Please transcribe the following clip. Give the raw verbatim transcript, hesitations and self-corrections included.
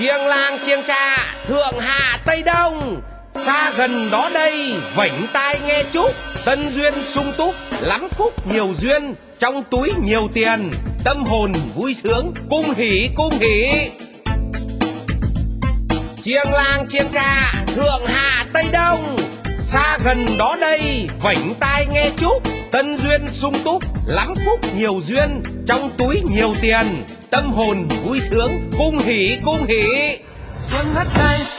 Chiêng làng chiêng cha thượng hạ tây đông, xa gần đó đây vảnh tai nghe chúc. Tân duyên sung túc lắm phúc nhiều duyên, trong túi nhiều tiền tâm hồn vui sướng. Cung hỉ cung hỉ. Chiêng làng chiêng cha thượng hạ tây đông, xa gần đó đây vảnh tai nghe chúc. Tân duyên sung túc lắm phúc nhiều duyên, trong túi nhiều tiền tâm hồn vui sướng. Cung hỉ cung hỉ. Xuân hát đây